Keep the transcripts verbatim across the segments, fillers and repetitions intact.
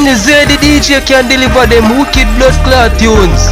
only Zay the D J can deliver them wicked blood clot tunes.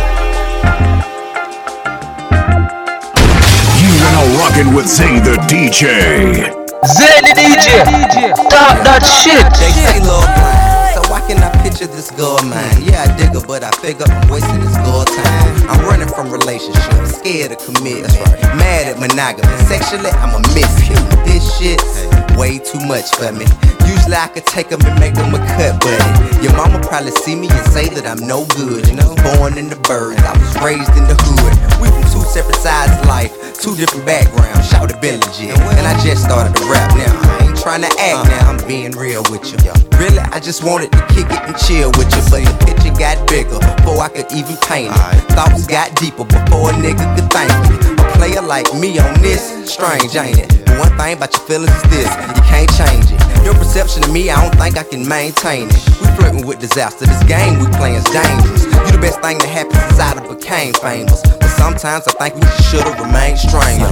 You are now rocking with Zay the D J. Zay the D J, talk that shit. They say love blind, so why can I picture this girl mine? Yeah, I dig her, but I figure I'm wasting this girl time. I'm running from relationships, scared to commit. That's right. Mad at monogamy, sexually I'm a miss. This shit's way too much for me. Usually I could take them and make them a cut, buddy. Your mama probably see me and say that I'm no good. You know, born in the birds, I was raised in the hood. We from two separate sides of life, two different backgrounds. Shout to been legit, and I just started to rap now. I ain't trying to act now, I'm being real with you. Really, I just wanted to kick it and chill with you, but the picture got bigger before I could even paint it. Thoughts got deeper before a nigga could think it. A player like me on this, strange ain't it? But one thing about your feelings is this, you can't change it. Your perception of me, I don't think I can maintain it. We flirting with disaster, this game we playing's dangerous. You the best thing that happened since I done became famous. But sometimes I think we should've remained strangers.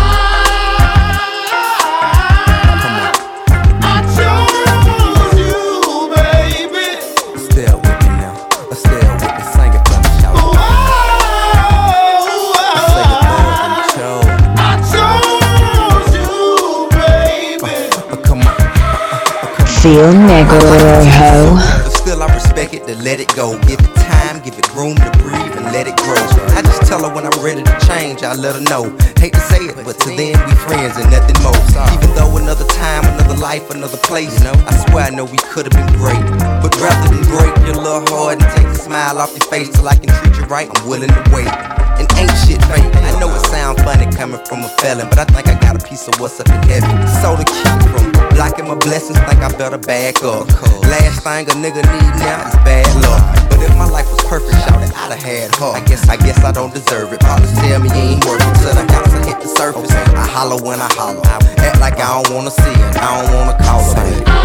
Feel Negro. But still I respect it to let it go. Give it time, give it room to breathe and let it grow. I just tell her when I'm ready to change, I let her know. Hate to say it, but to then we friends and nothing more. Even though another time, another life, another place, I swear I know we could've been great. But rather than break your little heart and take the smile off your face till I can treat you right, I'm willing to wait. And ain't shit fake. I know it sounds funny coming from a felon, but I think I got a piece of what's up in heaven. So to keep from blocking my blessings, think I better back up. Last thing a nigga need now is bad luck. But if my life was perfect, shout it, I'd have had her. I guess, I guess I don't deserve it. Probably tell me you ain't worth it till the house I hit the surface. I holler when I holler. I act like I don't wanna see it, I don't wanna call her.